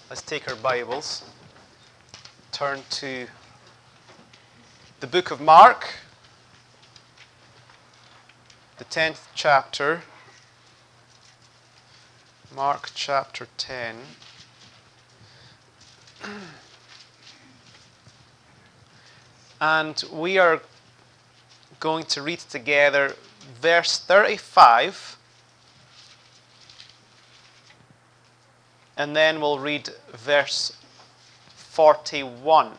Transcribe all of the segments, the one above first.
Let's take our Bibles, turn to the book of Mark, the 10th chapter, Mark chapter 10. And we are going to read together verse 35, and then we'll read verse 41.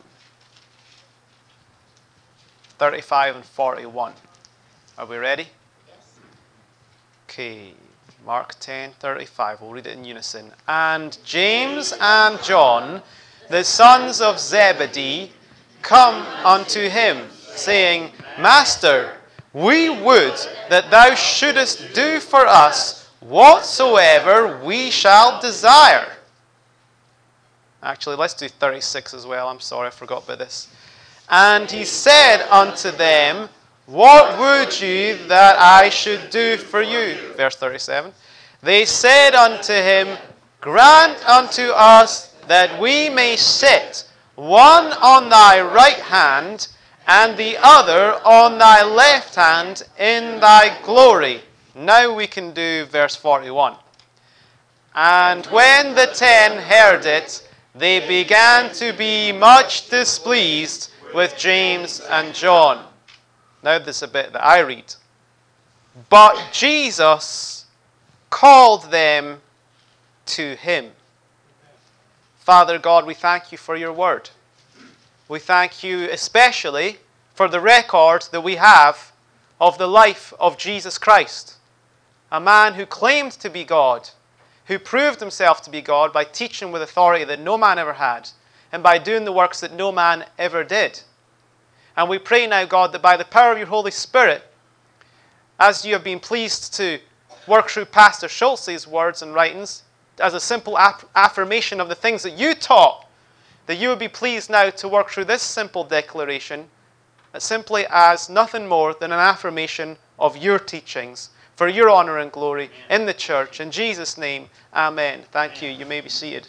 35 and 41. Are we ready? Yes. Okay. Mark 10:35. We'll read it in unison. And James and John, the sons of Zebedee, come unto him, saying, Master, we would that thou shouldest do for us whatsoever we shall desire. Actually, let's do 36 as well. I'm sorry, I forgot about this. And he said unto them, What would you that I should do for you? Verse 37. They said unto him, Grant unto us that we may sit, one on thy right hand, and the other on thy left hand, in thy glory. Now we can do verse 41. And when the 10 heard it, they began to be much displeased with James and John. Now this is a bit that I read. But Jesus called them to him. Father God, we thank you for your word. We thank you especially for the record that we have of the life of Jesus Christ, a man who claimed to be God, who proved himself to be God by teaching with authority that no man ever had, and by doing the works that no man ever did. And we pray now, God, that by the power of your Holy Spirit, as you have been pleased to work through Pastor Schulze's words and writings, as a simple affirmation of the things that you taught, that you would be pleased now to work through this simple declaration, simply as nothing more than an affirmation of your teachings, for your honor and glory in the church. In Jesus' name, amen. Thank you. You may be seated.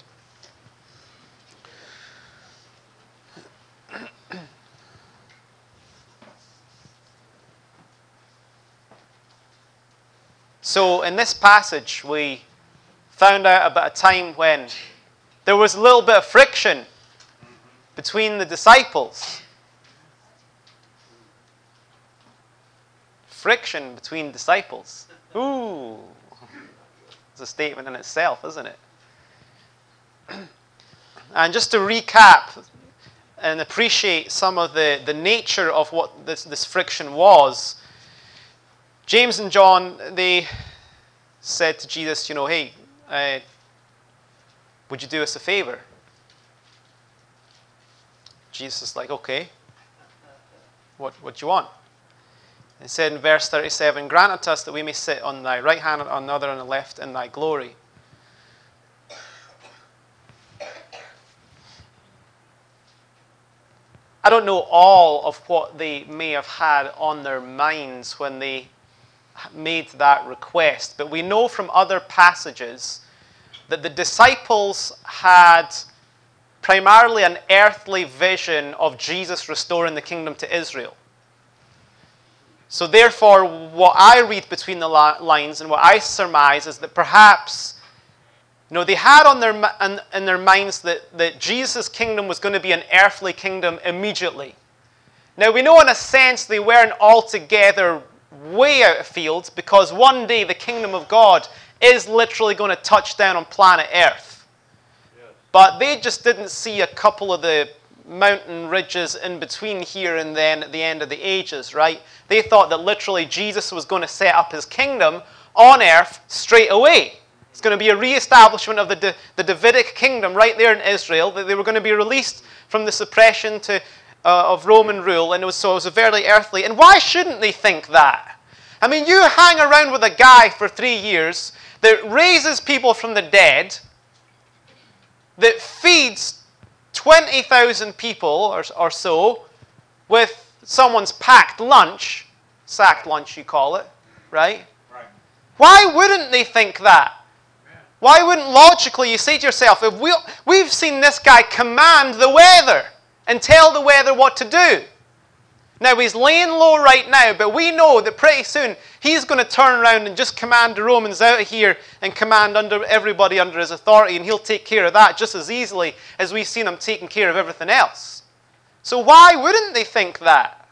So in this passage, we found out about a time when there was a little bit of friction between the disciples. Friction between disciples. Ooh. It's a statement in itself, isn't it? And just to recap and appreciate some of the nature of what this friction was, James and John, they said to Jesus, hey, would you do us a favor? Jesus is like, okay, what do you want? He said in verse 37, Grant unto us that we may sit on thy right hand and on the other on the left in thy glory. I don't know all of what they may have had on their minds when they made that request, but we know from other passages that the disciples had primarily an earthly vision of Jesus restoring the kingdom to Israel. So therefore, what I read between the lines and what I surmise is that perhaps, they had in their minds that Jesus' kingdom was going to be an earthly kingdom immediately. Now we know in a sense they weren't altogether way out of field, because one day the kingdom of God is literally going to touch down on planet Earth. Yes. But they just didn't see a couple of the mountain ridges in between here and then at the end of the ages, right? They thought that literally Jesus was going to set up his kingdom on earth straight away. It's going to be a re-establishment of the Davidic kingdom right there in Israel, that they were going to be released from the suppression of Roman rule, and it was very earthly. And why shouldn't they think that? I mean, you hang around with a guy for 3 years that raises people from the dead, that feeds 20,000 people or so with someone's packed lunch, sacked lunch you call it, right? Right. Why wouldn't they think that? Why wouldn't logically you say to yourself, if we've seen this guy command the weather and tell the weather what to do. Now, he's laying low right now, but we know that pretty soon he's going to turn around and just command the Romans out of here and command everybody under his authority, and he'll take care of that just as easily as we've seen him taking care of everything else. So why wouldn't they think that?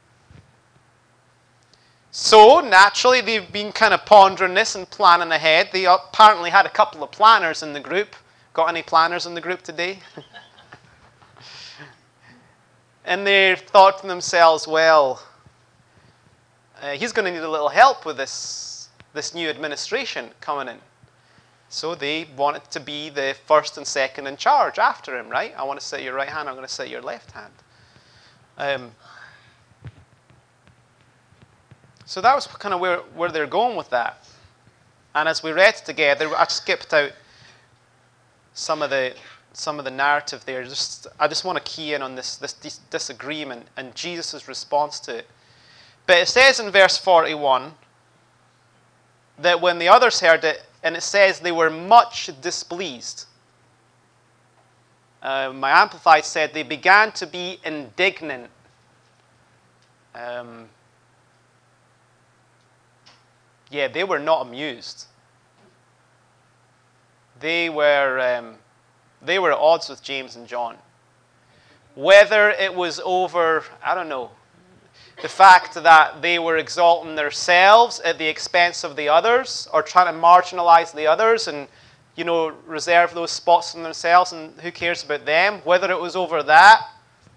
So, naturally, they've been kind of pondering this and planning ahead. They apparently had a couple of planners in the group. Got any planners in the group today? And they thought to themselves, well, he's going to need a little help with this new administration coming in. So they wanted to be the first and second in charge after him, right? I want to sit at your right hand, I'm going to sit at your left hand. So that was kind of where they're going with that. And as we read together, I skipped out some of the narrative there. I just want to key in on this disagreement and Jesus' response to it. But it says in verse 41 that when the others heard it, and it says they were much displeased. My Amplified said they began to be indignant. Yeah, they were not amused. They were at odds with James and John. Whether it was over, I don't know, the fact that they were exalting themselves at the expense of the others, or trying to marginalize the others and, reserve those spots for themselves, and who cares about them? Whether it was over that.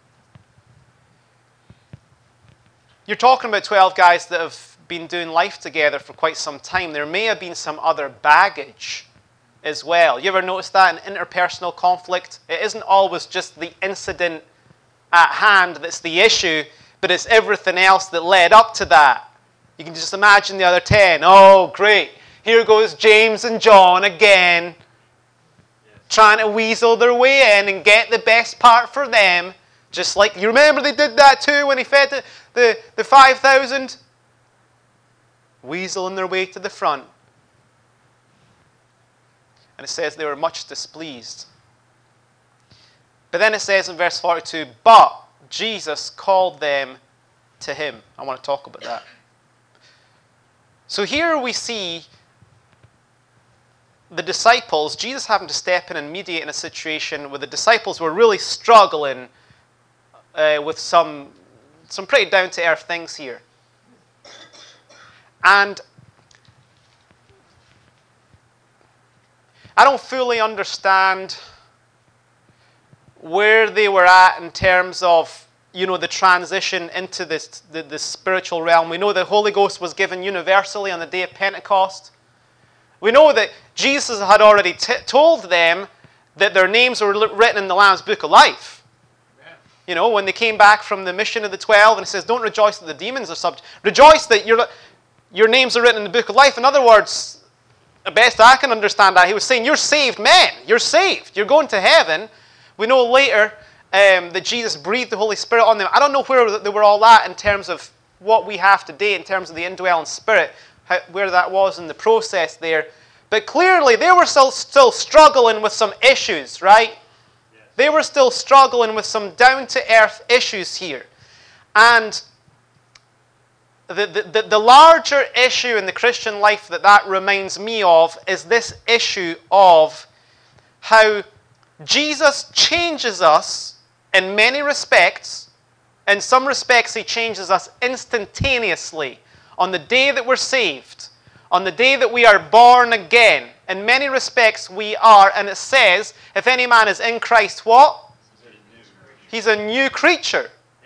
You're talking about 12 guys that have been doing life together for quite some time. There may have been some other baggage as well. You ever notice that in interpersonal conflict? It isn't always just the incident at hand that's the issue, but it's everything else that led up to that. You can just imagine the other 10. Oh, great. Here goes James and John again, trying to weasel their way in and get the best part for them. Just like, you remember they did that too when he fed the 5,000? Weaseling their way to the front. And it says they were much displeased. But then it says in verse 42, but Jesus called them to him. I want to talk about that. So here we see the disciples, Jesus having to step in and mediate in a situation where the disciples were really struggling with some pretty down-to-earth things here. And I don't fully understand where they were at in terms of, the transition into the spiritual realm. We know the Holy Ghost was given universally on the day of Pentecost. We know that Jesus had already told them that their names were written in the Lamb's Book of Life. When they came back from the mission of the 12, and it says, don't rejoice that the demons are subject. Rejoice that your names are written in the Book of Life. In other words, the best I can understand that, he was saying, you're saved men. You're saved. You're going to heaven. We know later that Jesus breathed the Holy Spirit on them. I don't know where they were all at in terms of what we have today, in terms of the indwelling Spirit, where that was in the process there. But clearly, they were still struggling with some issues, right? Yes. They were still struggling with some down-to-earth issues here. And the larger issue in the Christian life that reminds me of is this issue of how Jesus changes us in many respects. In some respects, he changes us instantaneously on the day that we're saved, on the day that we are born again. In many respects, we are, and it says, if any man is in Christ, what? He's a new creature.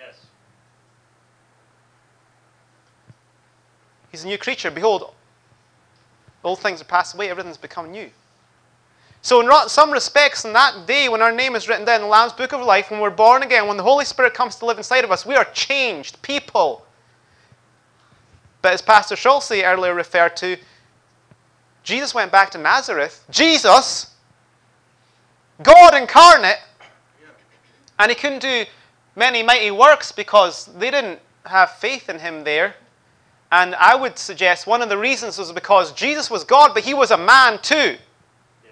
He's a new creature. Behold, old things are passed away, everything's become new. So in some respects, in that day when our name is written down in the Lamb's Book of Life, when we're born again, when the Holy Spirit comes to live inside of us, we are changed people. But as Pastor Schultze earlier referred to, Jesus went back to Nazareth. Jesus, God incarnate, and he couldn't do many mighty works because they didn't have faith in him there. And I would suggest one of the reasons was because Jesus was God, but he was a man too.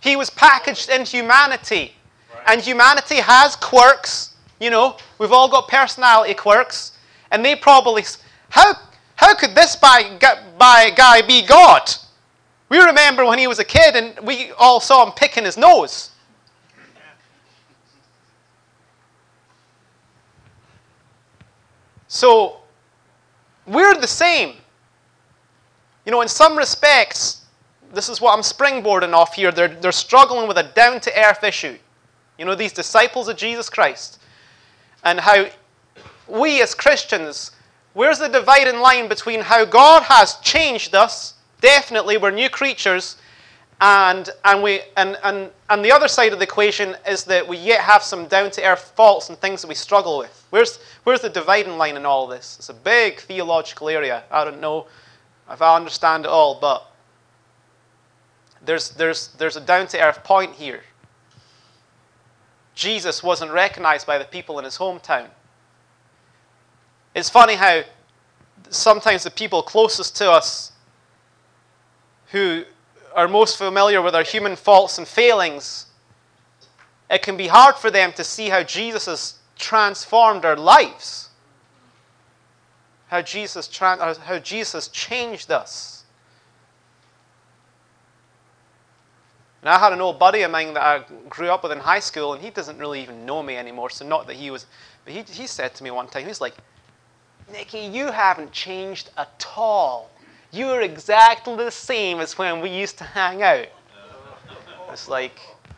He was packaged in humanity. And humanity has quirks. You know, we've all got personality quirks. And they probably, how could this guy be God? We remember when he was a kid and we all saw him picking his nose. So, we're the same. You know, in some respects, this is what I'm springboarding off here. They're struggling with a down-to-earth issue. You know, these disciples of Jesus Christ. And how we as Christians, where's the dividing line between how God has changed us? Definitely, we're new creatures. And the other side of the equation is that we yet have some down-to-earth faults and things that we struggle with. Where's the dividing line in all this? It's a big theological area. I don't know if I understand it all, but there's a down-to-earth point here. Jesus wasn't recognized by the people in his hometown. It's funny how sometimes the people closest to us who are most familiar with our human faults and failings, it can be hard for them to see how Jesus has transformed our lives. How Jesus has changed us. And I had an old buddy of mine that I grew up with in high school, and he doesn't really even know me anymore, so not that he was, but he said to me one time, he's like, Nicky, you haven't changed at all. You're exactly the same as when we used to hang out. It's like,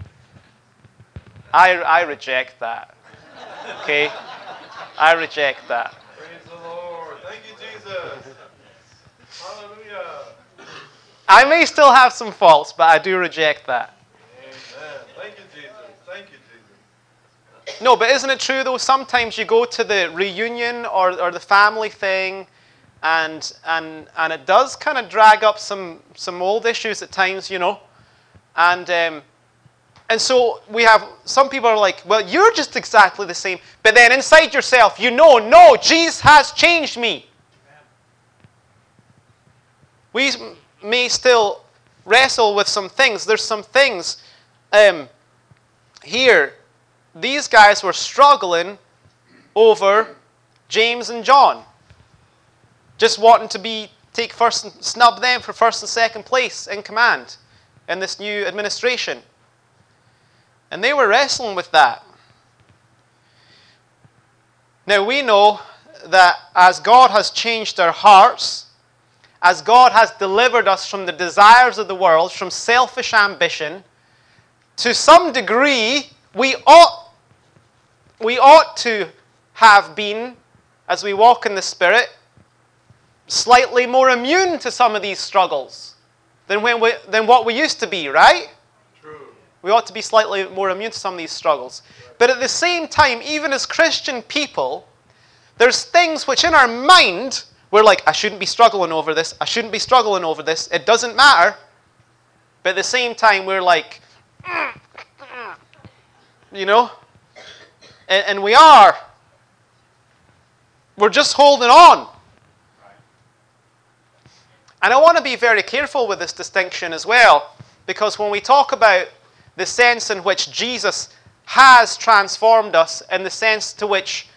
I reject that. Okay? I reject that. Praise the Lord. Thank you, Jesus. Hallelujah. I may still have some faults, but I do reject that. Amen. Thank you, Jesus. Thank you, Jesus. No, but isn't it true, though, sometimes you go to the reunion or the family thing, and it does kind of drag up some old issues at times, you know. And so we have, some people are like, well, you're just exactly the same. But then inside yourself, you know, no, Jesus has changed me. We may still wrestle with some things. There's some things here. These guys were struggling over James and John. Just wanting to take first and snub them for first and second place in command in this new administration. And they were wrestling with that. Now we know that as God has changed our hearts, as God has delivered us from the desires of the world, from selfish ambition, to some degree we ought to have been, as we walk in the Spirit, slightly more immune to some of these struggles than what we used to be, right? True. We ought to be slightly more immune to some of these struggles. But at the same time, even as Christian people, there's things which in our mind, we're like, I shouldn't be struggling over this. I shouldn't be struggling over this. It doesn't matter. But at the same time, we're like, you know? And we are. We're just holding on. And I want to be very careful with this distinction as well, because when we talk about the sense in which Jesus has transformed us, and the sense to which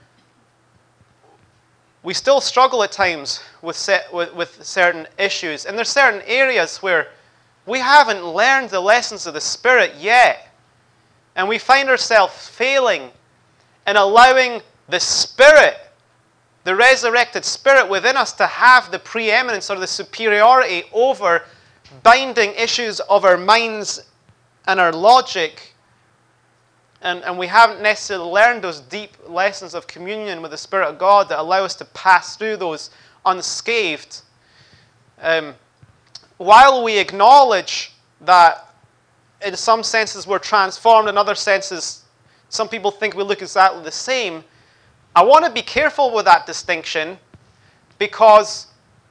we still struggle at times with certain issues, and there's certain areas where we haven't learned the lessons of the Spirit yet, and we find ourselves failing in allowing the Spirit, the resurrected Spirit within us, to have the preeminence or the superiority over binding issues of our minds and our logic. And we haven't necessarily learned those deep lessons of communion with the Spirit of God that allow us to pass through those unscathed. While we acknowledge that in some senses we're transformed, in other senses some people think we look exactly the same, I want to be careful with that distinction, because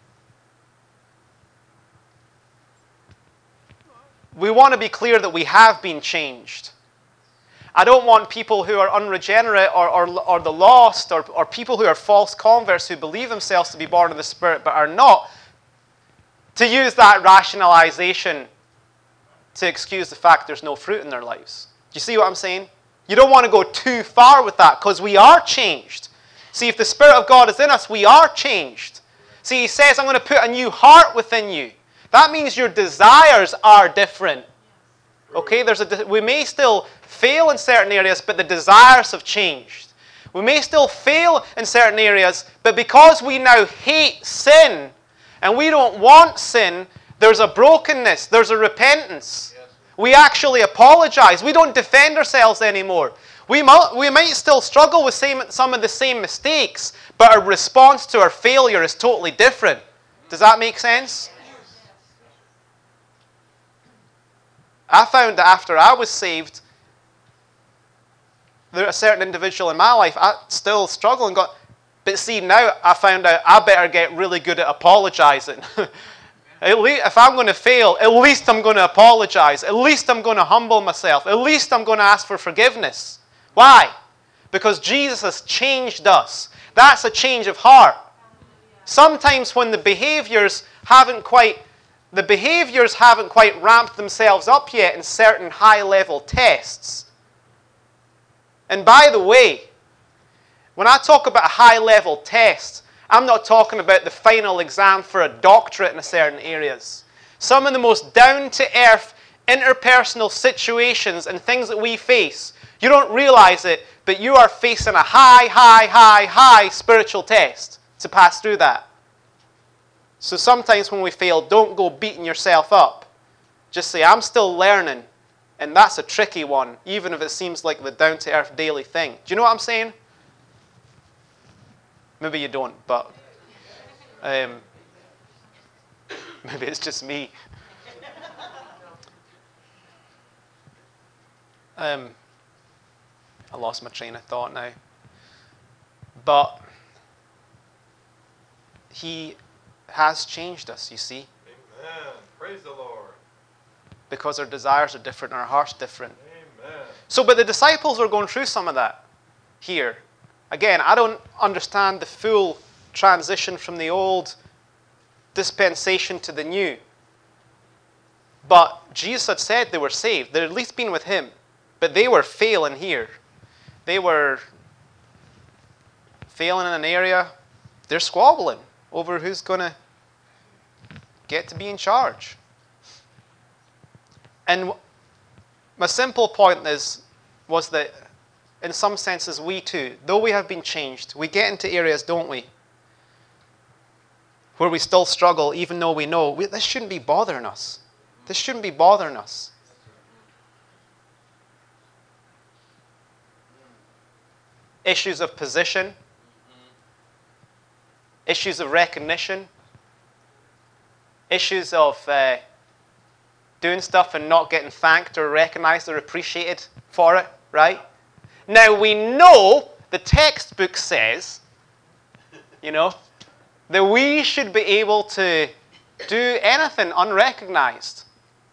we want to be clear that we have been changed. I don't want people who are unregenerate or the lost, or people who are false converts who believe themselves to be born of the Spirit but are not, to use that rationalization to excuse the fact there's no fruit in their lives. Do you see what I'm saying? You don't want to go too far with that because we are changed. See, if the Spirit of God is in us, we are changed. See, He says, I'm going to put a new heart within you. That means your desires are different. Okay, we may still fail in certain areas, but the desires have changed. We may still fail in certain areas, but because we now hate sin and we don't want sin, there's a brokenness, there's a repentance. Yes. We actually apologize. We don't defend ourselves anymore. We might still struggle with some of the same mistakes, but our response to our failure is totally different. Does that make sense? I found that after I was saved, there a certain individual in my life, I still struggle and but see, now I found out I better get really good at apologizing. If I'm going to fail, at least I'm going to apologize. At least I'm going to humble myself. At least I'm going to ask for forgiveness. Why? Because Jesus has changed us. That's a change of heart. Sometimes when the behaviors haven't quite ramped themselves up yet in certain high-level tests. And by the way, when I talk about a high-level test, I'm not talking about the final exam for a doctorate in certain areas. Some of the most down-to-earth interpersonal situations and things that we face, you don't realize it, but you are facing a high spiritual test to pass through that. So sometimes when we fail, don't go beating yourself up. Just say, I'm still learning. And that's a tricky one, even if it seems like the down-to-earth daily thing. Do you know what I'm saying? Maybe you don't, but maybe it's just me. I lost my train of thought now. But He has changed us, you see. Amen. Praise the Lord. Because our desires are different and our heart's different. Amen. So, but the disciples were going through some of that here. Again, I don't understand the full transition from the old dispensation to the new. But Jesus had said they were saved. They'd at least been with Him. But they were failing here. They were failing in an area. They're squabbling over who's going to get to be in charge. And my simple point was that in some senses we too, though we have been changed, we get into areas, don't we, where we still struggle even though we know this shouldn't be bothering us. This shouldn't be bothering us. Issues of position, issues of recognition, issues of doing stuff and not getting thanked or recognized or appreciated for it, right? Now we know the textbook says, that we should be able to do anything unrecognized.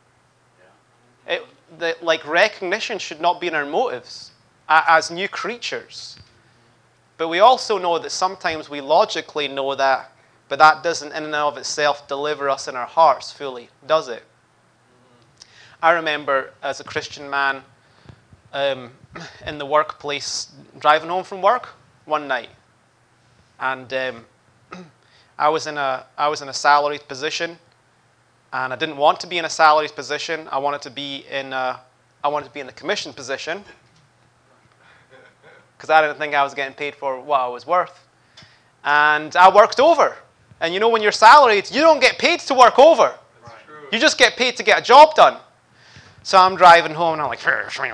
Like recognition should not be in our motives as new creatures. But we also know that sometimes we logically know that, but that doesn't in and of itself deliver us in our hearts fully, does it? I remember as a Christian man in the workplace driving home from work one night, and I was in a salaried position, and I didn't want to be in a salaried position. I wanted to be in a commission position because I didn't think I was getting paid for what I was worth, and I worked over. And when you're salaried, you don't get paid to work over. You just get paid to get a job done. So I'm driving home, and I'm like,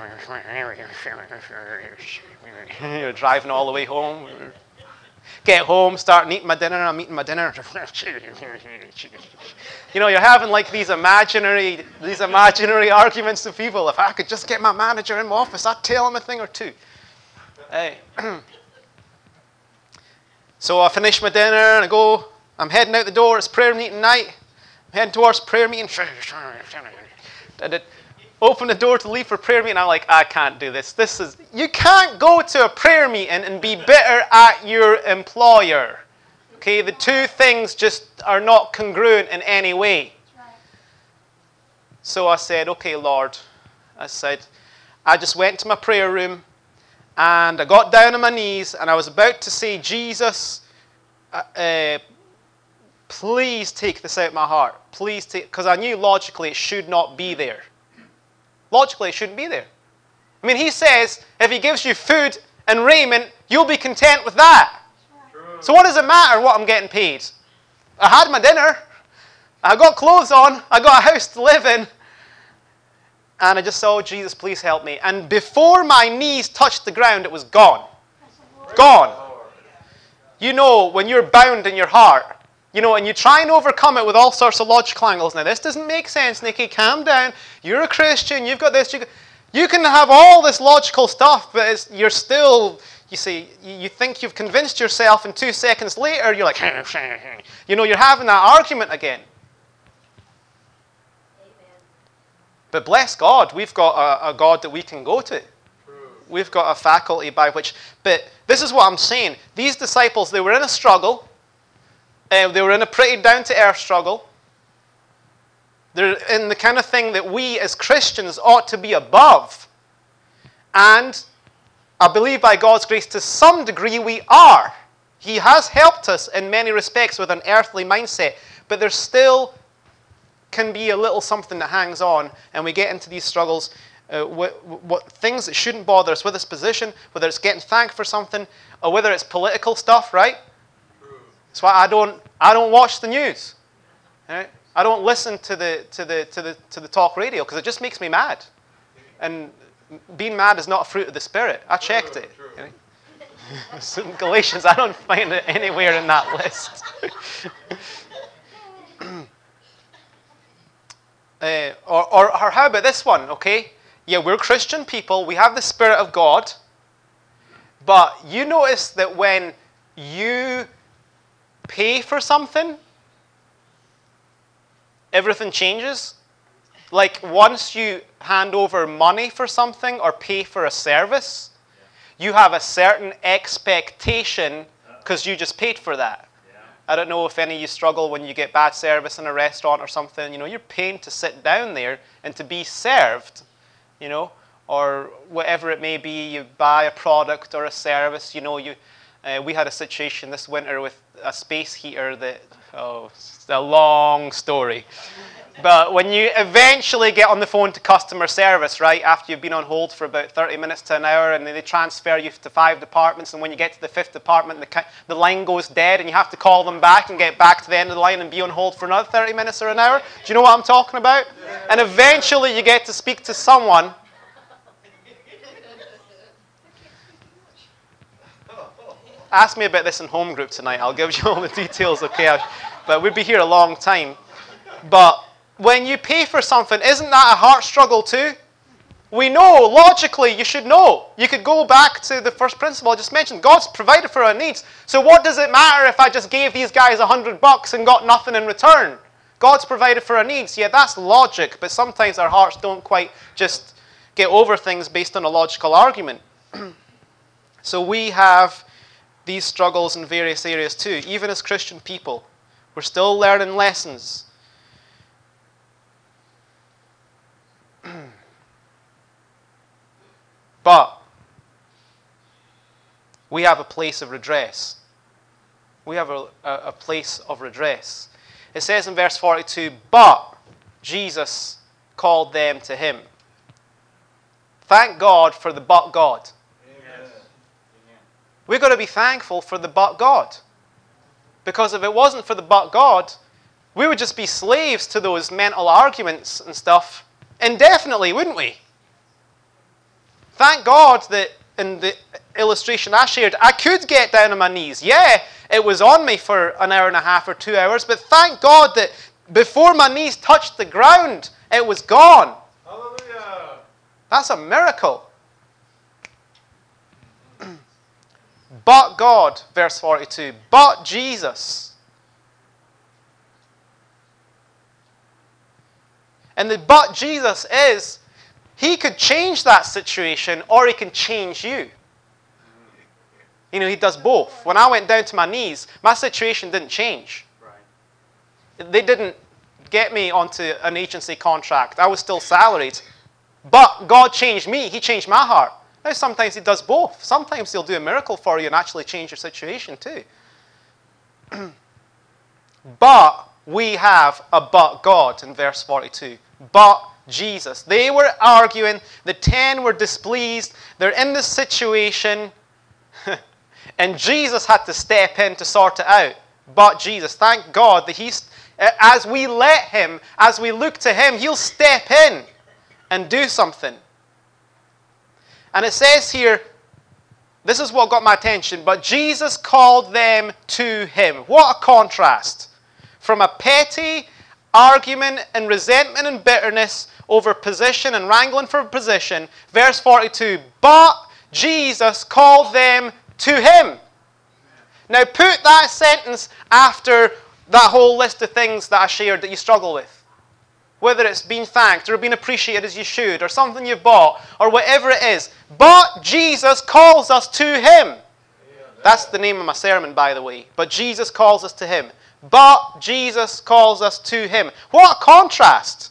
driving all the way home. Get home, start eating my dinner, and I'm eating my dinner. You're having like these imaginary arguments with people. If I could just get my manager in my office, I'd tell him a thing or two. Hey. So I finish my dinner, and I'm heading out the door. It's prayer meeting night. I'm heading towards prayer meeting. I open the door to leave for prayer meeting. I'm like, I can't do this. You can't go to a prayer meeting and be bitter at your employer. Okay, the two things just are not congruent in any way. So I said, okay, Lord. I said, I just went to my prayer room and I got down on my knees and I was about to say, Jesus, please take this out of my heart. Please take, because I knew logically it should not be there. Logically, it shouldn't be there. I mean, he says, if he gives you food and raiment, you'll be content with that. True. So what does it matter what I'm getting paid? I had my dinner. I got clothes on. I got a house to live in. And I just said, oh, Jesus, please help me. And before my knees touched the ground, it was gone. Gone. You know, when you're bound in your heart, you know, and you try and overcome it with all sorts of logical angles. Now, this doesn't make sense, Nicky. Calm down. You're a Christian. You've got this. You can have all this logical stuff, but you're still, you see, you think you've convinced yourself, and 2 seconds later, you're like, you know, you're having that argument again. But bless God, we've got a God that we can go to. We've got a faculty by which... But this is what I'm saying. These disciples, they were in a struggle. They were in a pretty down-to-earth struggle. They're in the kind of thing that we as Christians ought to be above. And I believe by God's grace, to some degree, we are. He has helped us in many respects with an earthly mindset. But there still can be a little something that hangs on, and we get into these struggles, what things that shouldn't bother us, whether it's position, whether it's getting thanked for something, or whether it's political stuff, right? That's why I don't watch the news. Right? I don't listen to the talk radio because it just makes me mad. And being mad is not a fruit of the Spirit. I checked it. Right? In Galatians, I don't find it anywhere in that list. Or how about this one, okay? Yeah, we're Christian people. We have the Spirit of God. But you notice that when you pay for something, everything changes. Like once you hand over money for something or pay for a service, you have a certain expectation because you just paid for that. I don't know if any of you struggle when you get bad service in a restaurant or something. You know, you're paying to sit down there and to be served, you know, or whatever it may be. You buy a product or a service. You know, we had a situation this winter with a space heater that, it's a long story. But when you eventually get on the phone to customer service, right, after you've been on hold for about 30 minutes to an hour, and then they transfer you to 5 departments, and when you get to the 5th department, the line goes dead, and you have to call them back and get back to the end of the line and be on hold for another 30 minutes or an hour. Do you know what I'm talking about? And eventually you get to speak to someone. Ask me about this in home group tonight. I'll give you all the details, okay? But we'd be here a long time. But when you pay for something, isn't that a heart struggle too? We know, logically, you should know. You could go back to the first principle I just mentioned. God's provided for our needs. So what does it matter if I just gave these guys $100 and got nothing in return? God's provided for our needs. Yeah, that's logic, but sometimes our hearts don't quite just get over things based on a logical argument. So we have these struggles in various areas too. Even as Christian people, we're still learning lessons. But we have a place of redress. We have a place of redress. It says in verse 42, but Jesus called them to him. Thank God for the but God. Amen. We've got to be thankful for the but God. Because if it wasn't for the but God, we would just be slaves to those mental arguments and stuff indefinitely, wouldn't we? Thank God that in the illustration I shared, I could get down on my knees. Yeah, it was on me for an hour and a half or 2 hours, but thank God that before my knees touched the ground, it was gone. Hallelujah. That's a miracle. But God, verse 42, but Jesus. And the but Jesus is, he could change that situation or he can change you. You know, he does both. When I went down to my knees, my situation didn't change. Right. They didn't get me onto an agency contract. I was still salaried. But God changed me. He changed my heart. Now, sometimes He does both. Sometimes He'll do a miracle for you and actually change your situation too. But we have a but God in verse 42. But Jesus. They were arguing. The 10 were displeased. They're in this situation. And Jesus had to step in to sort it out. But Jesus. Thank God that as we let Him, as we look to Him, He'll step in and do something. And it says here, this is what got my attention, but Jesus called them to Him. What a contrast. From a petty argument and resentment and bitterness over position and wrangling for position, verse 42, but Jesus called them to Him. Now put that sentence after that whole list of things that I shared that you struggle with. Whether it's being thanked or being appreciated as you should, or something you've bought, or whatever it is. But Jesus calls us to Him. That's the name of my sermon, by the way. But Jesus calls us to Him. But Jesus calls us to Him. What a contrast.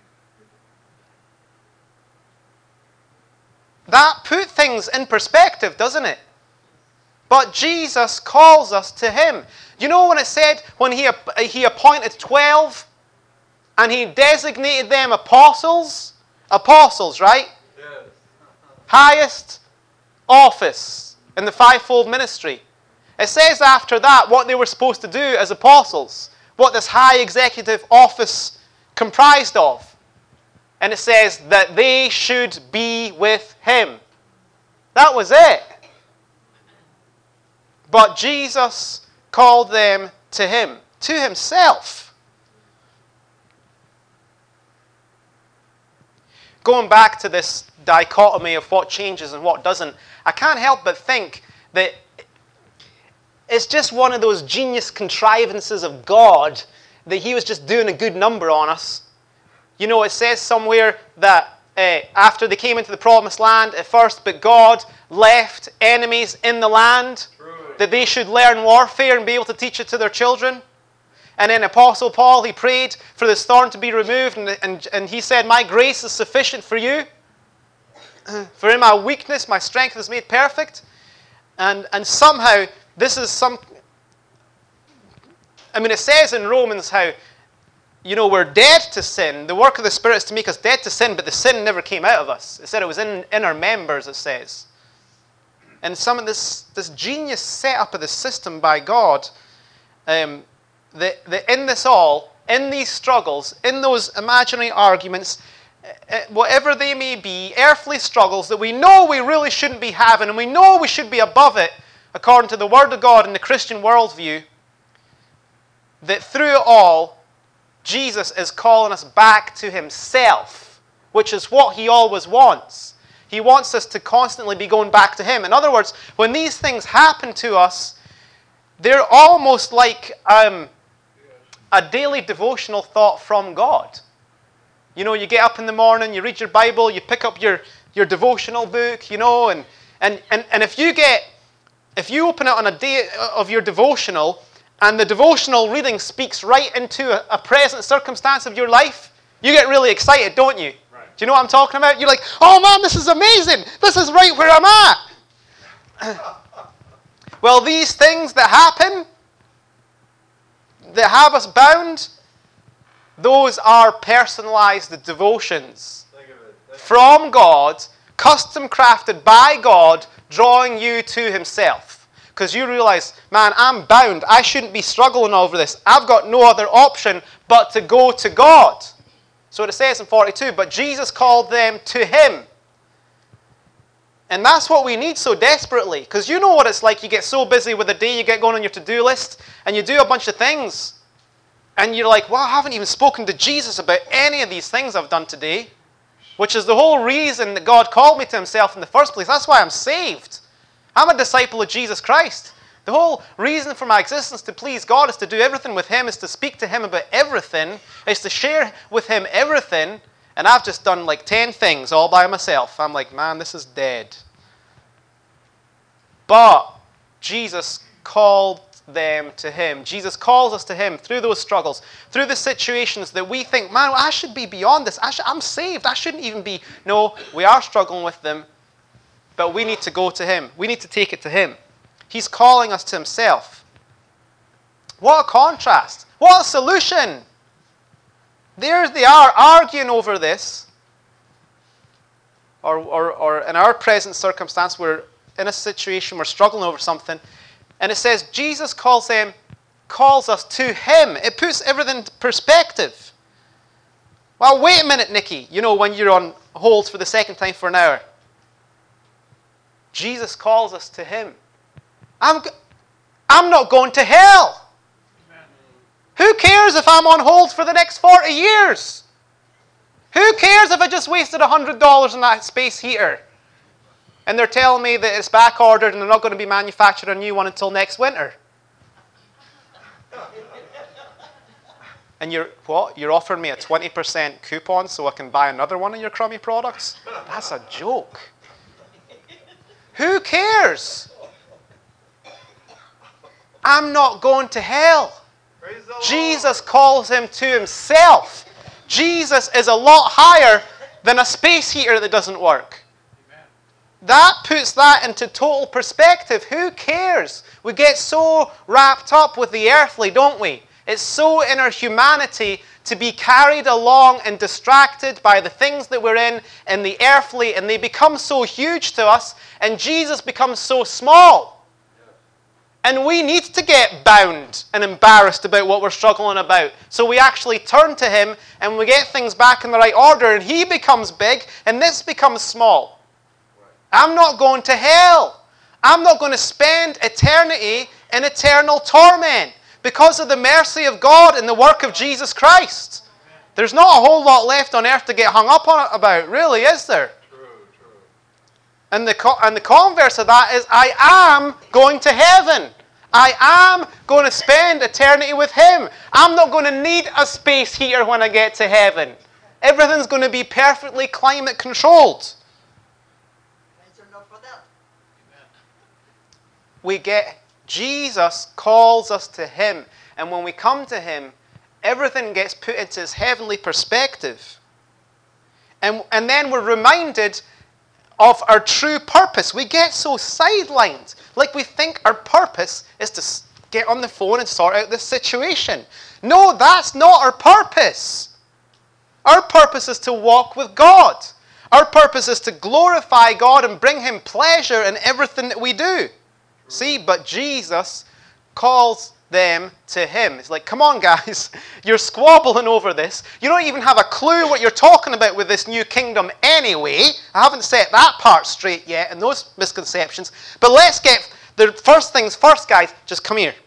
That put things in perspective, doesn't it? But Jesus calls us to Him. You know when it said, when He appointed 12, and He designated them apostles? Apostles, right? Yes. Highest office in the fivefold ministry. It says after that what they were supposed to do as apostles. What this high executive office comprised of. And it says that they should be with Him. That was it. But Jesus called them to Him. To Himself. Going back to this dichotomy of what changes and what doesn't, I can't help but think that it's just one of those genius contrivances of God that He was just doing a good number on us. You know, it says somewhere that after they came into the promised land at first, but God left enemies in the land, that they should learn warfare and be able to teach it to their children. And then Apostle Paul, he prayed for this thorn to be removed, and he said, my grace is sufficient for you. For in my weakness, my strength is made perfect. And somehow, this is it says in Romans how, we're dead to sin. The work of the Spirit is to make us dead to sin, but the sin never came out of us. It said it was in our members, it says. And some of this genius setup of the system by God, that in this all, in these struggles, in those imaginary arguments, whatever they may be, earthly struggles that we know we really shouldn't be having, and we know we should be above it, according to the Word of God and the Christian worldview, that through it all, Jesus is calling us back to Himself, which is what He always wants. He wants us to constantly be going back to Him. In other words, when these things happen to us, they're almost like a daily devotional thought from God. You get up in the morning, you read your Bible, you pick up your devotional book, and if you open it on a day of your devotional, and the devotional reading speaks right into a present circumstance of your life, you get really excited, don't you? Right. Do you know what I'm talking about? You're like, oh man, this is amazing. This is right where I'm at. Well, these things that happen, that have us bound, those are personalized devotions from God, custom crafted by God, drawing you to Himself. Because you realize, man, I'm bound. I shouldn't be struggling over this. I've got no other option but to go to God. So it says in 42, but Jesus called them to Him. And that's what we need so desperately. Because you know what it's like. You get so busy with the day, you get going on your to-do list, and you do a bunch of things. And you're like, well, I haven't even spoken to Jesus about any of these things I've done today. Which is the whole reason that God called me to Himself in the first place. That's why I'm saved. I'm a disciple of Jesus Christ. The whole reason for my existence to please God is to do everything with Him, is to speak to Him about everything, is to share with Him everything. And I've just done like 10 things all by myself. I'm like, man, this is dead. But Jesus called them to him. Jesus calls us to him through those struggles, through the situations that we think, man, I should be beyond this. I'm saved. I shouldn't even be. No, we are struggling with them, but we need to go to him. We need to take it to him. He's calling us to himself. What a contrast. What a solution. There they are arguing over this. Or in our present circumstance, we're in a situation, we're struggling over something. And it says Jesus calls us to him. It puts everything into perspective. Well, wait a minute, Nicky. You know, when you're on hold for the second time for an hour. Jesus calls us to him. I'm not going to hell. Who cares if I'm on hold for the next 40 years? Who cares if I just wasted $100 on that space heater? And they're telling me that it's back ordered and they're not going to be manufacturing a new one until next winter. And you're offering me a 20% coupon so I can buy another one of your crummy products? That's a joke. Who cares? I'm not going to hell. Jesus calls him to himself. Jesus is a lot higher than a space heater that doesn't work. That puts that into total perspective. Who cares? We get so wrapped up with the earthly, don't we? It's so in our humanity to be carried along and distracted by the things that we're in and the earthly, and they become so huge to us, and Jesus becomes so small. And we need to get bound and embarrassed about what we're struggling about. So we actually turn to him and we get things back in the right order, and he becomes big and this becomes small. I'm not going to hell. I'm not going to spend eternity in eternal torment because of the mercy of God and the work of Jesus Christ. There's not a whole lot left on earth to get hung up on about, really, is there? And the converse of that is, I am going to heaven. I am going to spend eternity with him. I'm not going to need a space heater when I get to heaven. Everything's going to be perfectly climate controlled. Jesus calls us to him. And when we come to him, everything gets put into his heavenly perspective. And then we're reminded of our true purpose. We get so sidelined. Like we think our purpose is to get on the phone and sort out this situation. No, that's not our purpose. Our purpose is to walk with God. Our purpose is to glorify God and bring him pleasure in everything that we do. See, but Jesus calls them to him. It's like, come on guys, you're squabbling over this. You don't even have a clue what you're talking about with this new kingdom anyway. I haven't set that part straight yet and those misconceptions. But let's get the first things first, guys. Just come here.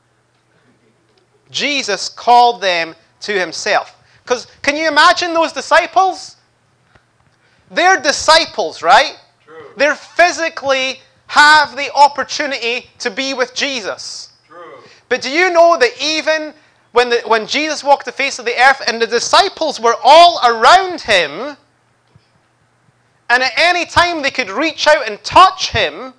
Jesus called them to himself. Because can you imagine those disciples? They're disciples, right? True. They're physically have the opportunity to be with Jesus. True. But do you know that even when Jesus walked the face of the earth and the disciples were all around him, and at any time they could reach out and touch him,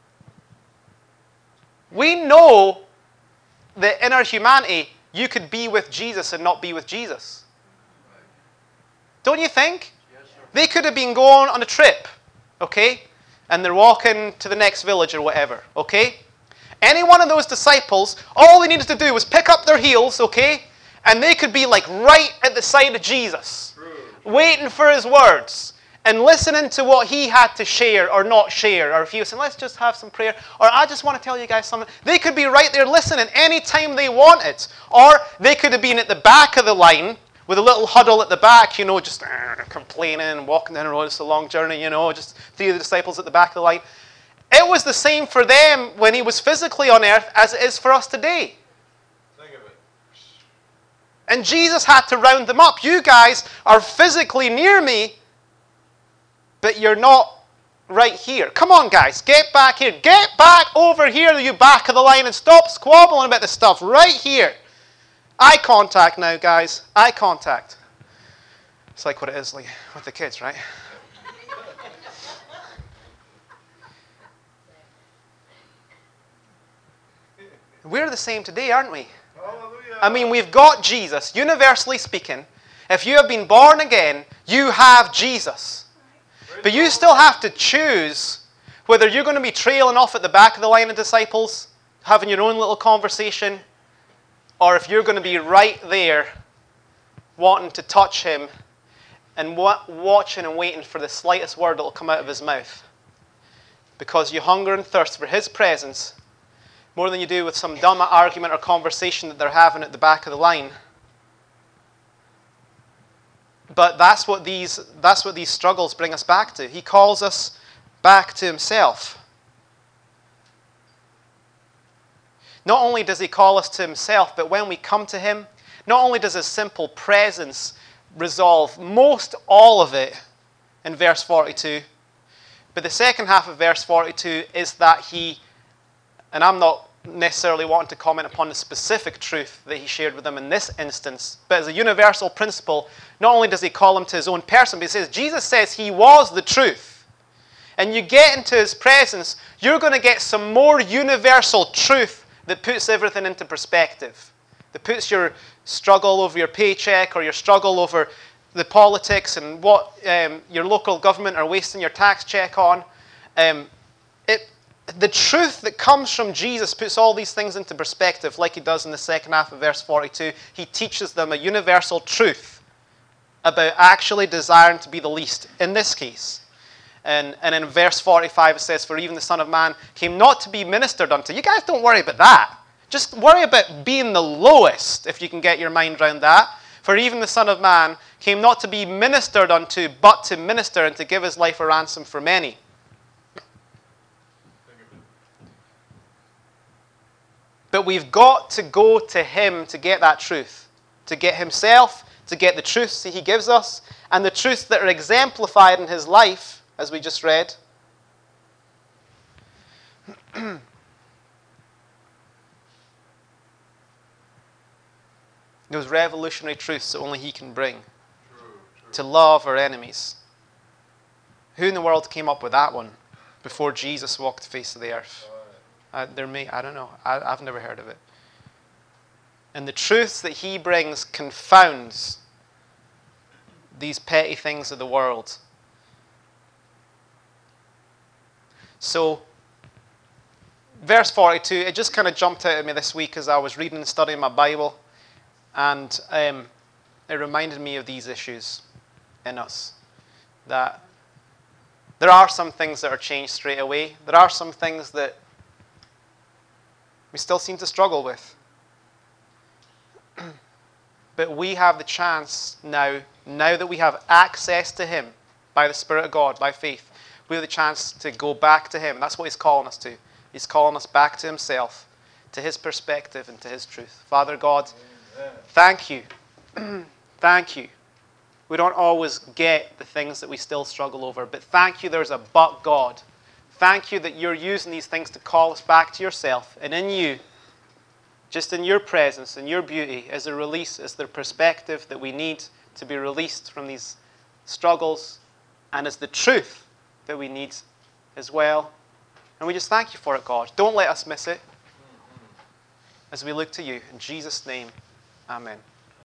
we know that in our humanity, you could be with Jesus and not be with Jesus. Don't you think? Yes, sir. They could have been going on a trip, okay? And they're walking to the next village or whatever, okay? Any one of those disciples, all they needed to do was pick up their heels, okay? And they could be like right at the side of Jesus, waiting for his words and listening to what he had to share or not share. Or if he was saying, let's just have some prayer. Or I just want to tell you guys something. They could be right there listening anytime they wanted. Or they could have been at the back of the line with a little huddle at the back, you know, just complaining, walking down the road. It's a long journey, you know, just three of the disciples at the back of the line. It was the same for them when he was physically on earth as it is for us today. Think of it. And Jesus had to round them up. You guys are physically near me, but you're not right here. Come on, guys, get back here. Get back over here, you back of the line, and stop squabbling about this stuff right here. Eye contact now, guys. Eye contact. It's like what it is like with the kids, right? We're the same today, aren't we? Hallelujah. I mean, we've got Jesus. Universally speaking, if you have been born again, you have Jesus. But you still have to choose whether you're going to be trailing off at the back of the line of disciples, having your own little conversation, or if you're going to be right there wanting to touch him and watching and waiting for the slightest word that will come out of his mouth. Because you hunger and thirst for his presence more than you do with some dumb argument or conversation that they're having at the back of the line. But that's what these struggles bring us back to. He calls us back to himself. Not only does he call us to himself, but when we come to him, not only does his simple presence resolve most all of it in verse 42, but the second half of verse 42 is that he, and I'm not necessarily wanting to comment upon the specific truth that he shared with them in this instance, but as a universal principle, not only does he call him to his own person, but he says, Jesus says he was the truth. And you get into his presence, you're going to get some more universal truth that puts everything into perspective. That puts your struggle over your paycheck or your struggle over the politics and what your local government are wasting your tax check on. The truth that comes from Jesus puts all these things into perspective, like he does in the second half of verse 42. He teaches them a universal truth about actually desiring to be the least, in this case. And in verse 45 it says, for even the Son of Man came not to be ministered unto. You guys don't worry about that. Just worry about being the lowest, if you can get your mind around that. For even the Son of Man came not to be ministered unto, but to minister and to give his life a ransom for many. But we've got to go to him to get that truth. To get himself, to get the truths that he gives us, and the truths that are exemplified in his life, as we just read. Those revolutionary truths that only he can bring. To love our enemies. Who in the world came up with that one before Jesus walked the face of the earth? I don't know. I've never heard of it. And the truths that he brings confounds these petty things of the world. So, verse 42, it just kind of jumped out at me this week as I was reading and studying my Bible. And it reminded me of these issues in us. That there are some things that are changed straight away. There are some things that we still seem to struggle with. But we have the chance now that we have access to him by the Spirit of God, by faith, we have the chance to go back to him. That's what he's calling us to. He's calling us back to himself, to his perspective and to his truth. Father God, thank you. Thank you. We don't always get the things that we still struggle over, but thank you there's a but God. Thank you that you're using these things to call us back to yourself. And in you, just in your presence and your beauty, as a release, as the perspective that we need to be released from these struggles, and as the truth that we need as well. And we just thank you for it, God. Don't let us miss it as we look to you. In Jesus' name, amen.